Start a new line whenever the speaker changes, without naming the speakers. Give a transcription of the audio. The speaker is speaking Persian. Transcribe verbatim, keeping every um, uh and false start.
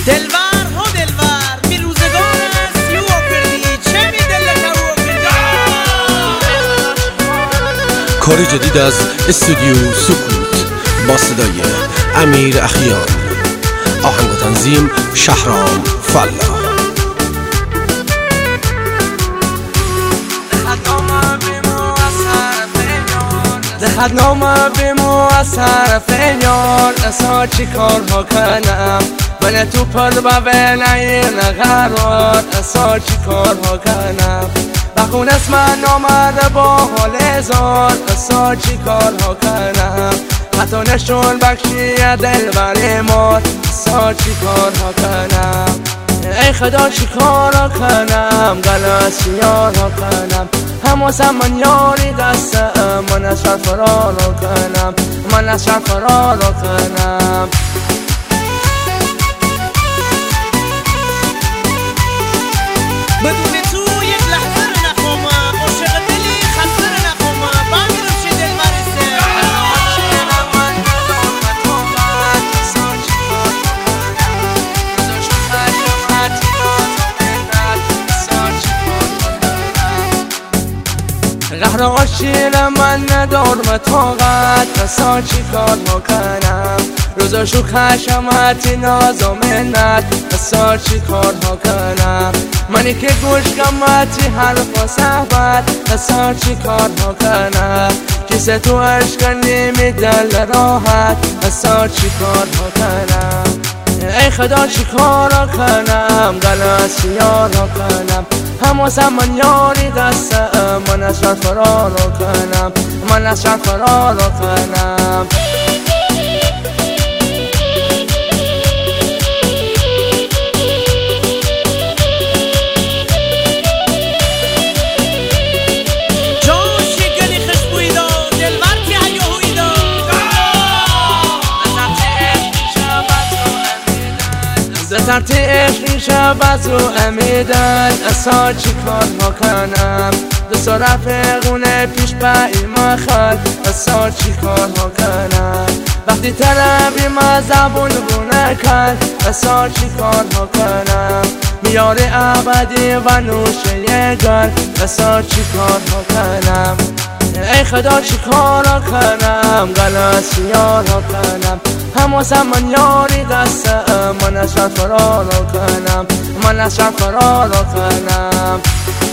دلبر ها دلبر می روزگار است یو کردی چه می دل تو کردی.
کاری جدید از استودیو سکوت با صدای امیر اخیان، آهنگ و تنظیم شهرام فلا.
دهد نامه بیمو از طرف یار، اصلا چی کارها کنم من تو پر ببین این قرار، اصلا چی کارها کنم بخون اسم نامده با حال زار، اصلا چی کارها کنم حتی نشون بخشی دل بر مات، اصلا چی کارها کنم ای خدا چی کارها کنم گلس یارها کنم هموسم من یاری دستم من از شر فرار کنم من از شر فرار کنم
بدون تو یک لحظه رو نخوامم عاشق دلی خسته رو نخوامم با میرم چه دل برسه قهر عاشق من ندار مطاقت اصلا چی کارها کنم روزاشو خشمتی ناز و منت اصلا چی کارها کنم منی که گوش کمتی حرف و صحبت اصلا چی کارها کنم کیسه تو عشق نیمی دل راحت اصلا چی کارها کنم ای خدا چی کارها کنم گلس یارها کنم هموسم من یاری دستم من از شر فرار کنم من از شر فرار کنم زترتی عشق شبت و امیدن اصلا چی کارها کنم دوست و رفقونه پیش با ایما خال اصلا چی کارها کنم وقتی طلبی ما زبون بونه کن اصلا چی کارها کنم میار ابدی و نوشه گل اصلا چی کارها کنم ای خدا چی کارها کنم گلس یارها کنم هموسم من یاری دستم من از شر فرار کنم من از شر فرار کنم